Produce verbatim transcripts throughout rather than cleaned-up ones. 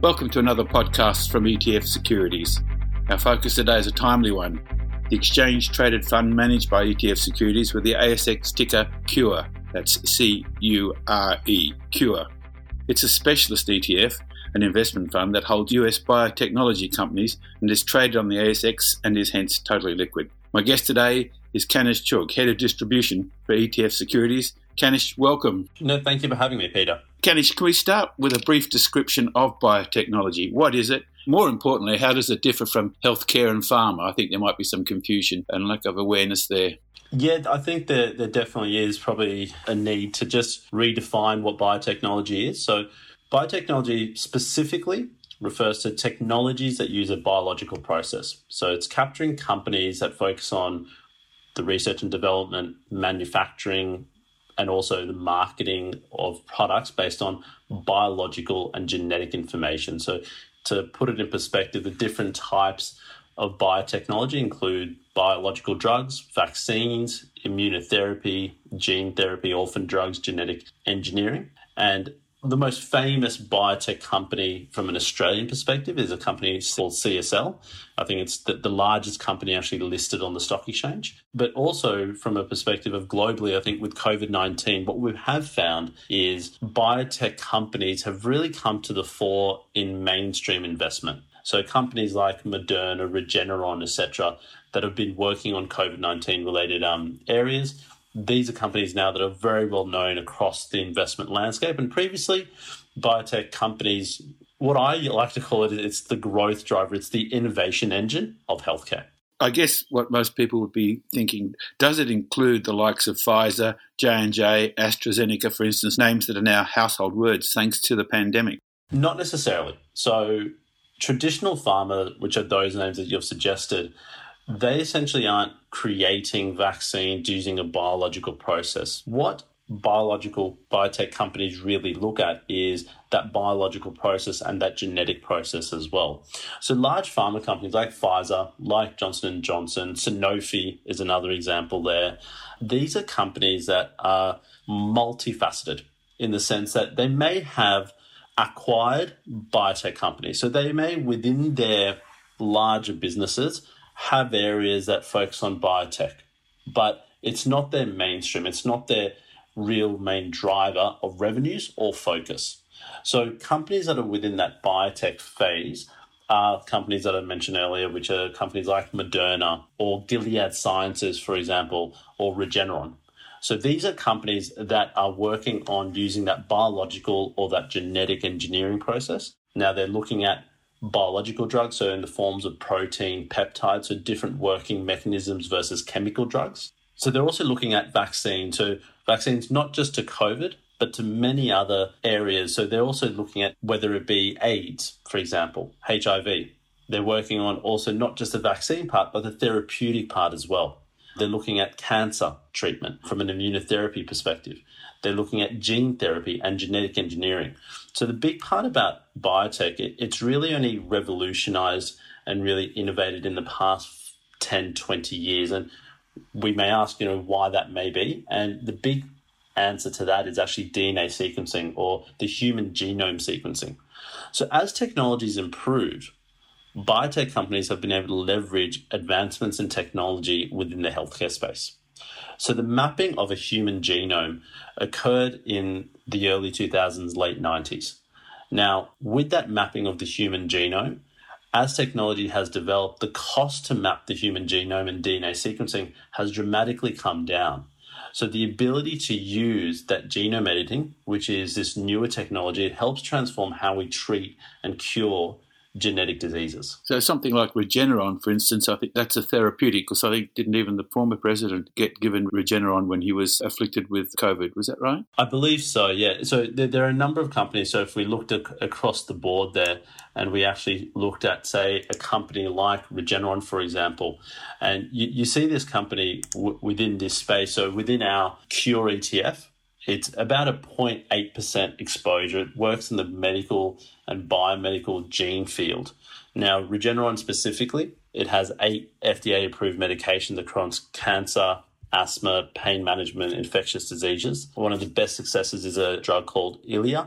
Welcome to another podcast from E T F Securities. Our focus today is a timely one. The exchange-traded fund managed by E T F Securities with the A S X ticker C U R E. That's C U R E, C U R E. It's a specialist E T F, an investment fund that holds U S biotechnology companies and is traded on the A S X and is hence totally liquid. My guest today is Kanish Chugh, Head of Distribution for E T F Securities. Kanish, welcome. No, thank you for having me, Peter. Kanish, can we start with a brief description of biotechnology? What is it? More importantly, how does it differ from healthcare and pharma? I think there might be some confusion and lack of awareness there. Yeah, I think that there definitely is probably a need to just redefine what biotechnology is. So biotechnology specifically refers to technologies that use a biological process. So it's capturing companies that focus on the research and development, manufacturing, and also the marketing of products based on biological and genetic information. So to put it in perspective, the different types of biotechnology include biological drugs, vaccines, immunotherapy, gene therapy, orphan drugs, genetic engineering. And the most famous biotech company from an Australian perspective is a company called C S L. I think it's the, the largest company actually listed on the stock exchange. But also from a perspective of globally, I think with covid nineteen, what we have found is biotech companies have really come to the fore in mainstream investment. So companies like Moderna, Regeneron, et cetera, that have been working on covid nineteen related um, areas. These are companies now that are very well known across the investment landscape. And previously, biotech companies, what I like to call it, it's the growth driver. It's the innovation engine of healthcare. I guess what most people would be thinking, does it include the likes of Pfizer, J and J, AstraZeneca, for instance, names that are now household words thanks to the pandemic? Not necessarily. So traditional pharma, which are those names that you've suggested, they essentially aren't creating vaccines using a biological process. What biological biotech companies really look at is that biological process and that genetic process as well. So large pharma companies like Pfizer, like Johnson and Johnson, Sanofi is another example there. These are companies that are multifaceted in the sense that they may have acquired biotech companies. So they may, within their larger businesses, have areas that focus on biotech, but it's not their mainstream. It's not their real main driver of revenues or focus. So companies that are within that biotech phase are companies that I mentioned earlier, which are companies like Moderna or Gilead Sciences, for example, or Regeneron. So these are companies that are working on using that biological or that genetic engineering process. Now they're looking at biological drugs, so in the forms of protein, peptides, so different working mechanisms versus chemical drugs. So they're also looking at vaccines, so vaccines not just to COVID, but to many other areas. So they're also looking at whether it be AIDS, for example, H I V. They're working on also not just the vaccine part, but the therapeutic part as well. They're looking at cancer treatment from an immunotherapy perspective. They're looking at gene therapy and genetic engineering. So the big part about biotech, it, it's really only revolutionized and really innovated in the past ten, twenty years. And we may ask, you know, why that may be. And the big answer to that is actually D N A sequencing or the human genome sequencing. So as technology's improved, biotech companies have been able to leverage advancements in technology within the healthcare space. So the mapping of a human genome occurred in the early two thousands, late nineties. Now, with that mapping of the human genome, as technology has developed, the cost to map the human genome and D N A sequencing has dramatically come down. So the ability to use that genome editing, which is this newer technology, it helps transform how we treat and cure genetic diseases. So something like Regeneron, for instance, I think that's a therapeutic, because I think didn't even the former president get given Regeneron when he was afflicted with COVID. Was that right? I believe so, yeah. So there, there are a number of companies. So if we looked at, across the board there and we actually looked at, say, a company like Regeneron, for example, and you, you see this company w- within this space. So within our Cure E T F, it's about a zero point eight percent exposure. It works in the medical and biomedical gene field. Now, Regeneron specifically, it has eight F D A-approved medications across cancer, asthma, pain management, infectious diseases. One of the best successes is a drug called Eylea,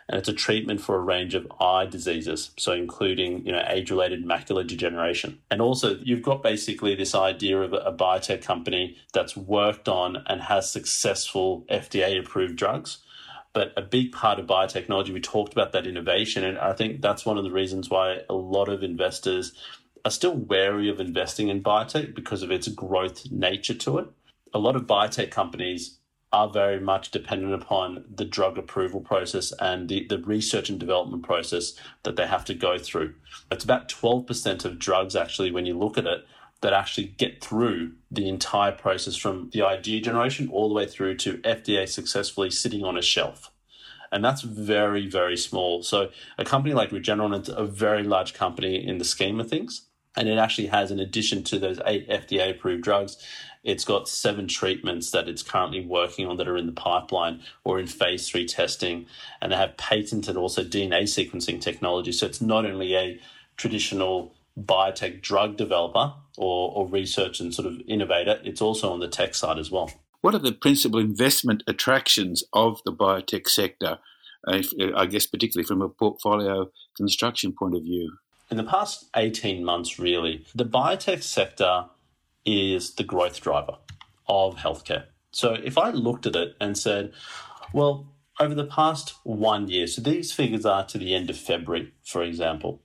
and it's a treatment for a range of eye diseases, so including, you know, age-related macular degeneration. And also, you've got basically this idea of a biotech company that's worked on and has successful F D A-approved drugs. But a big part of biotechnology, we talked about that innovation, and I think that's one of the reasons why a lot of investors are still wary of investing in biotech because of its growth nature to it. A lot of biotech companies are very much dependent upon the drug approval process and the, the research and development process that they have to go through. It's about twelve percent of drugs, actually, when you look at it, that actually get through the entire process from the idea generation all the way through to F D A successfully sitting on a shelf. And that's very, very small. So a company like Regeneron, it's a very large company in the scheme of things. And it actually has, in addition to those eight F D A-approved drugs, it's got seven treatments that it's currently working on that are in the pipeline or in phase three testing. And they have patented also D N A sequencing technology. So it's not only a traditional biotech drug developer or, or research and sort of innovator, it's also on the tech side as well. What are the principal investment attractions of the biotech sector, uh, if, I guess particularly from a portfolio construction point of view? In the past eighteen months, really, the biotech sector is the growth driver of healthcare. So if I looked at it and said, well, over the past one year, so these figures are to the end of February, for example,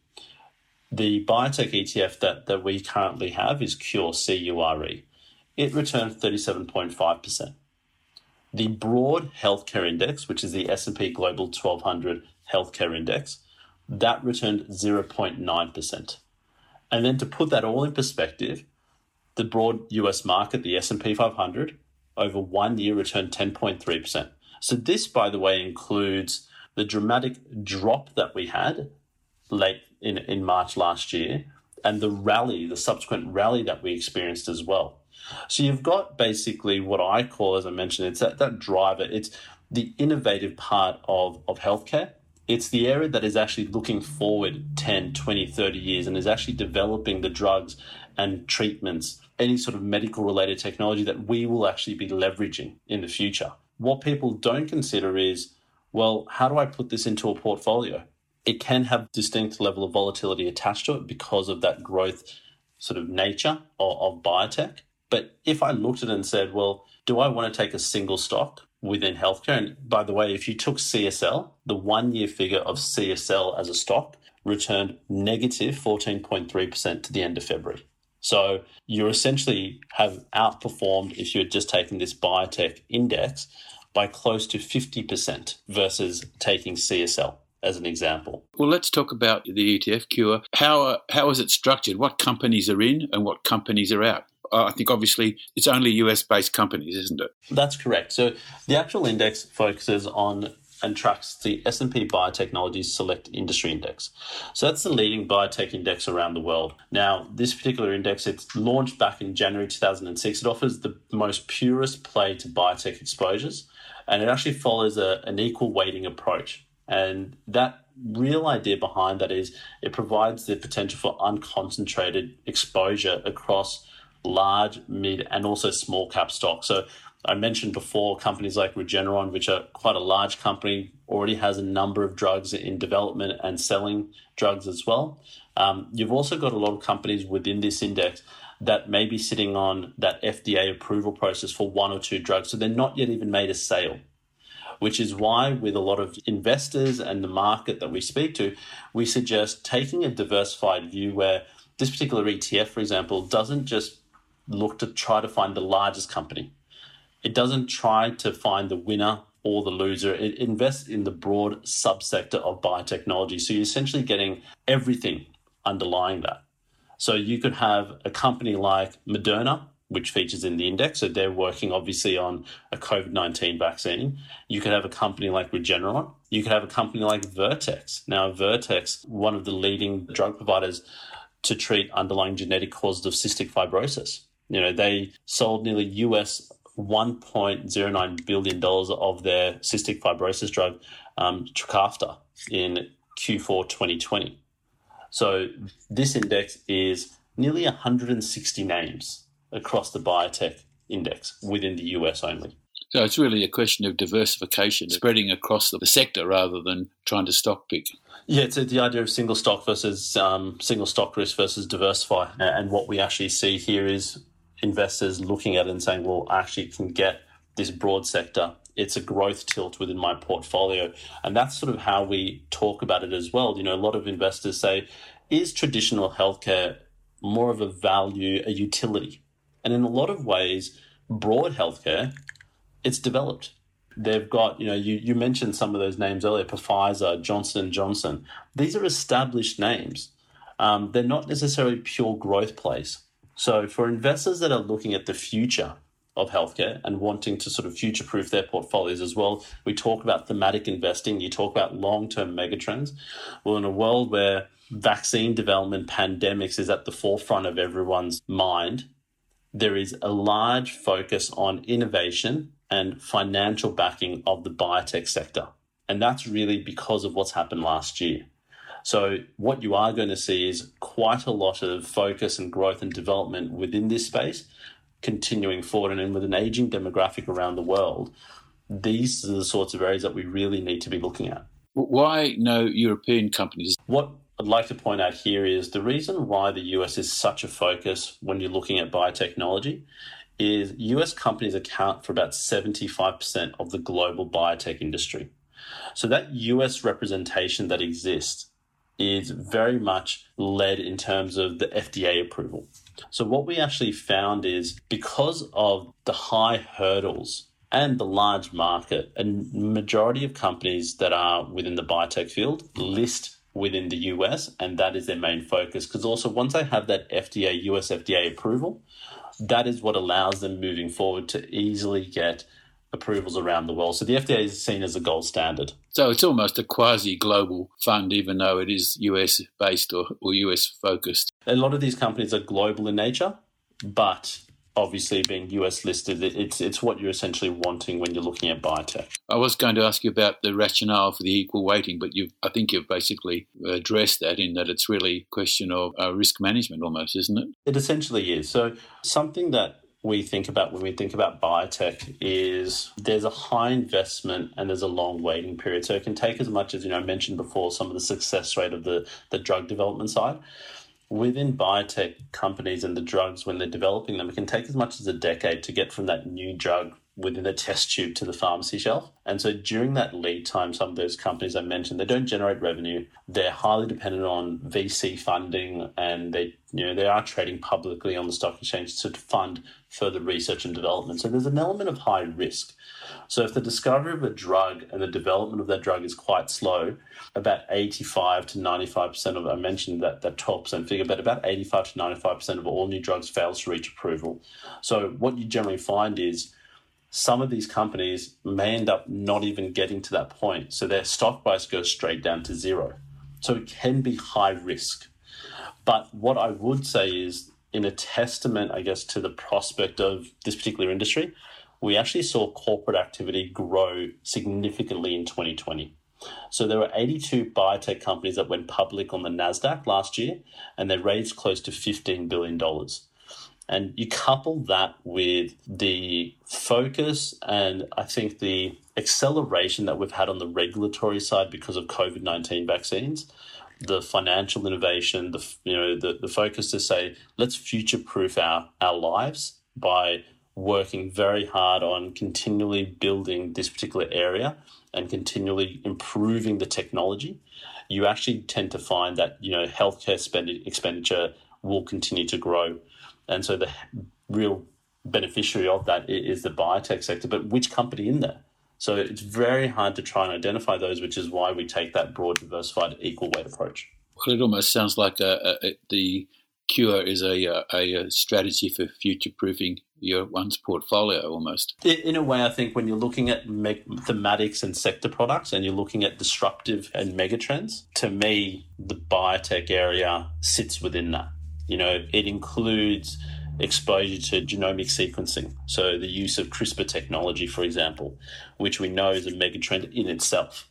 the biotech E T F that, that we currently have is CURE, C U R E. It returned thirty-seven point five percent. The broad healthcare index, which is the S and P Global twelve hundred healthcare index, that returned zero point nine percent. And then to put that all in perspective, the broad U S market, the S and P five hundred, over one year returned ten point three percent. So this, by the way, includes the dramatic drop that we had late in, in March last year and the rally, the subsequent rally that we experienced as well. So you've got basically what I call, as I mentioned, it's that, that driver. It's the innovative part of, of healthcare. It's the area that is actually looking forward ten, twenty, thirty years and is actually developing the drugs and treatments, any sort of medical related technology that we will actually be leveraging in the future. What people don't consider is, well, how do I put this into a portfolio? It can have distinct level of volatility attached to it because of that growth sort of nature of, of biotech. But if I looked at it and said, well, do I want to take a single stock within healthcare? And by the way, if you took C S L, the one-year figure of C S L as a stock returned negative fourteen point three percent to the end of February. So you essentially have outperformed, if you had just taken this biotech index, by close to fifty percent versus taking C S L as an example. Well, let's talk about the E T F CURE. How, uh, how is it structured? What companies are in and what companies are out? Uh, I think obviously it's only U S-based companies, isn't it? That's correct. So the actual index focuses on and tracks the S and P Biotechnology Select Industry Index. So that's the leading biotech index around the world. Now, this particular index, it's launched back in January two thousand six. It offers the most purest play to biotech exposures, and it actually follows a, an equal weighting approach. And that real idea behind that is it provides the potential for unconcentrated exposure across large, mid, and also small cap stocks. So I mentioned before companies like Regeneron, which are quite a large company, already has a number of drugs in development and selling drugs as well. Um, you've also got a lot of companies within this index that may be sitting on that F D A approval process for one or two drugs. So they're not yet even made a sale, which is why with a lot of investors and the market that we speak to, we suggest taking a diversified view where this particular E T F, for example, doesn't just look to try to find the largest company. It doesn't try to find the winner or the loser. It invests in the broad subsector of biotechnology. So you're essentially getting everything underlying that. So you could have a company like Moderna, which features in the index. So they're working obviously on a COVID nineteen vaccine. You could have a company like Regeneron. You could have a company like Vertex. Now, Vertex, one of the leading drug providers to treat underlying genetic causes of cystic fibrosis. You know, they sold nearly U S one point zero nine billion dollars of their cystic fibrosis drug, um, Trikafta, in Q four twenty twenty. So this index is nearly one hundred sixty names across the biotech index within the U S only. So it's really a question of diversification, spreading across the sector rather than trying to stock pick. Yeah, it's the idea of single stock versus um, single stock risk versus diversify. And what we actually see here is investors looking at it and saying, well, I actually can get this broad sector. It's a growth tilt within my portfolio. And that's sort of how we talk about it as well. You know, a lot of investors say, is traditional healthcare more of a value, a utility? And in a lot of ways, broad healthcare, it's developed. They've got, you know, you, you mentioned some of those names earlier, Pfizer, Johnson and Johnson. These are established names. Um, they're not necessarily pure growth plays. So for investors that are looking at the future of healthcare and wanting to sort of future-proof their portfolios as well, we talk about thematic investing, you talk about long-term megatrends. Well, in a world where vaccine development, pandemics is at the forefront of everyone's mind, there is a large focus on innovation and financial backing of the biotech sector. And that's really because of what's happened last year. So what you are going to see is quite a lot of focus and growth and development within this space continuing forward. And with an aging demographic around the world, these are the sorts of areas that we really need to be looking at. Why no European companies? What I'd like to point out here is the reason why the U S is such a focus when you're looking at biotechnology is U S companies account for about seventy-five percent of the global biotech industry. So that U S representation that exists is very much led in terms of the F D A approval. So what we actually found is because of the high hurdles and the large market, a majority of companies that are within the biotech field list within the U S, and that is their main focus. Because also once they have that F D A, U S F D A approval, that is what allows them moving forward to easily get approvals around the world. So the F D A is seen as a gold standard. So it's almost a quasi-global fund, even though it is U S-based or, or U S-focused. A lot of these companies are global in nature, but obviously being U S listed, it's it's what you're essentially wanting when you're looking at biotech. I was going to ask you about the rationale for the equal weighting, but you've, I think you've basically addressed that in that it's really a question of uh, risk management almost, isn't it? It essentially is. So something that we think about when we think about biotech is there's a high investment and there's a long waiting period. So it can take as much as, you know, I mentioned before, some of the success rate of the, the drug development side. Within biotech companies and the drugs, when they're developing them, it can take as much as a decade to get from that new drug within a test tube to the pharmacy shelf. And so during that lead time, some of those companies I mentioned, they don't generate revenue. They're highly dependent on V C funding, and they, you know, they are trading publicly on the stock exchange to fund further research and development. So there's an element of high risk. So if the discovery of a drug and the development of that drug is quite slow, about eighty-five to ninety-five percent of, I mentioned that, that twelve percent figure, but about eighty-five to ninety-five percent of all new drugs fails to reach approval. So what you generally find is some of these companies may end up not even getting to that point. So their stock price goes straight down to zero. So it can be high risk. But what I would say is, in a testament, I guess, to the prospect of this particular industry, we actually saw corporate activity grow significantly in twenty twenty. So there were eighty-two biotech companies that went public on the NASDAQ last year, and they raised close to fifteen billion dollars. And you couple that with the focus and I think the acceleration that we've had on the regulatory side because of COVID nineteen vaccines, the financial innovation, the you know the, the focus to say, let's future-proof our, our lives by working very hard on continually building this particular area and continually improving the technology, you actually tend to find that, you know, healthcare spend, expenditure will continue to grow. And so the real beneficiary of that is the biotech sector, but which company in there? So it's very hard to try and identify those, which is why we take that broad, diversified, equal weight approach. Well, it almost sounds like a, a, the Cure is a, a, a strategy for future-proofing your one's portfolio almost. In a way, I think when you're looking at me- thematics and sector products and you're looking at disruptive and megatrends, to me, the biotech area sits within that. You know, it includes exposure to genomic sequencing. So the use of CRISPR technology, for example, which we know is a megatrend in itself.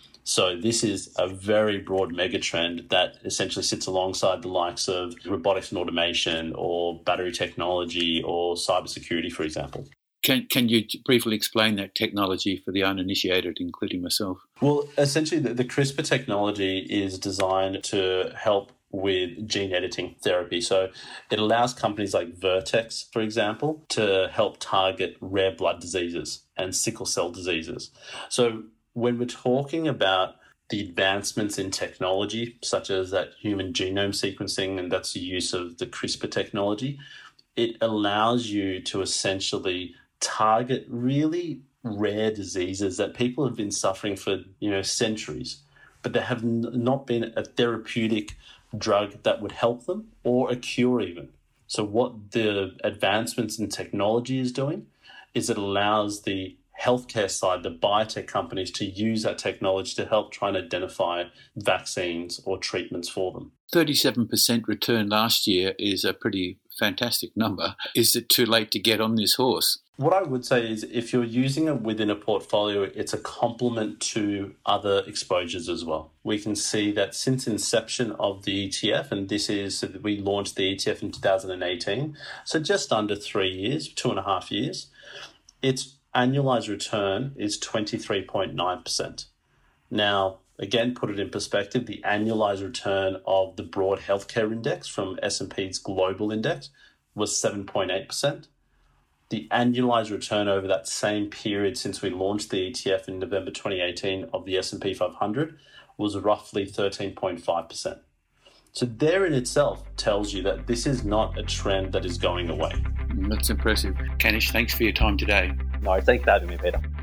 So this is a very broad megatrend that essentially sits alongside the likes of robotics and automation or battery technology or cybersecurity, for example. Can can you briefly explain that technology for the uninitiated, including myself? Well, essentially, the, the CRISPR technology is designed to help with gene editing therapy. So it allows companies like Vertex, for example, to help target rare blood diseases and sickle cell diseases. So when we're talking about the advancements in technology, such as that human genome sequencing, and that's the use of the CRISPR technology, it allows you to essentially target really rare diseases that people have been suffering for, you know, centuries, but there have n- not been a therapeutic drug that would help them or a cure even. So what the advancements in technology is doing is it allows the healthcare side, the biotech companies, to use that technology to help try and identify vaccines or treatments for them. thirty-seven percent return last year is a pretty fantastic number. Is it too late to get on this horse? What I would say is if you're using it within a portfolio, it's a complement to other exposures as well. We can see that since inception of the E T F, and this is, so we launched the E T F in two thousand eighteen, so just under three years, two and a half years, its annualized return is twenty-three point nine percent. Now, again, put it in perspective, the annualized return of the broad healthcare index from S and P's global index was seven point eight percent. The annualized return over that same period since we launched the E T F in November twenty eighteen of the S and P five hundred was roughly thirteen point five percent. So there in itself tells you that this is not a trend that is going away. That's impressive. Kanish, thanks for your time today. No, thanks for having me, Peter.